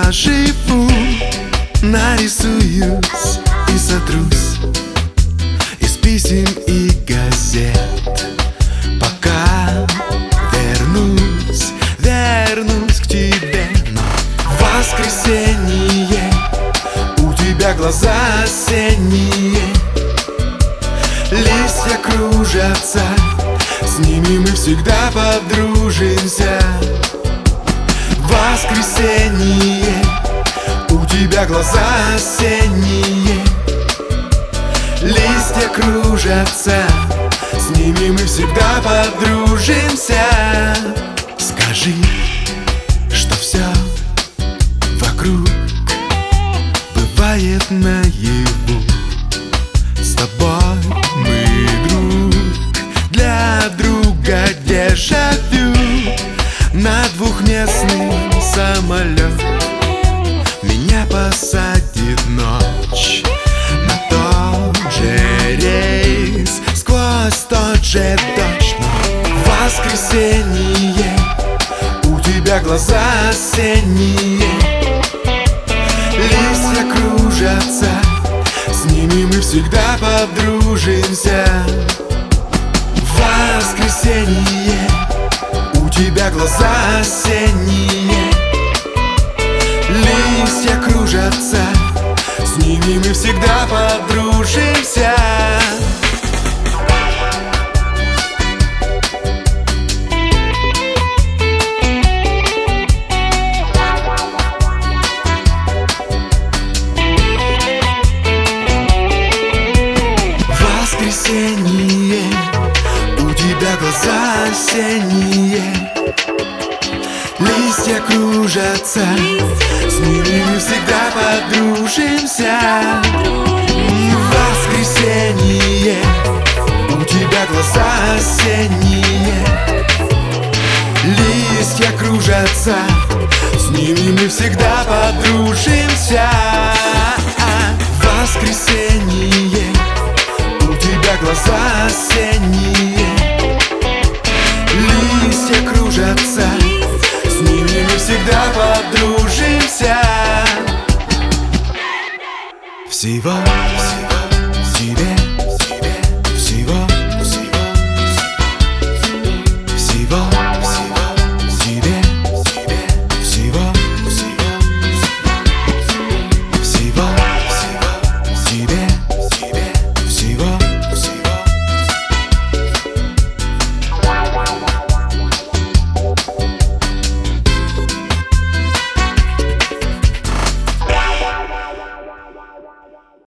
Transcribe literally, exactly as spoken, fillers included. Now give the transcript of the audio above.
поживу, нарисуюсь и сотрусь из писем и газет, пока вернусь, вернусь к тебе. Но в воскресенье у тебя глаза осенние, листья кружатся, с ними мы всегда подружимся. В воскресенье у тебя глаза осенние, листья кружатся, с ними мы всегда подружимся. Скажи, что все вокруг бывает наяву. С тобой мы друг для друга, дежавю. На двухместный самолет меня посадит ночь на тот же рейс, сквозь тот же дождь. Но в воскресенье у тебя глаза осенние, листья кружатся, с ними мы всегда подружимся. В воскресенье у тебя глаза осенние, листья кружатся, с ними мы всегда подружимся. В воскресенье у тебя глаза осенние, листья кружатся, с ними мы всегда подружимся. В воскресенье у тебя глаза осенние, листья кружатся, с ними мы всегда подружимся. В воскресенье у тебя глаза осенние, листья кружатся, с ними мы всегда подружимся. Всего, всего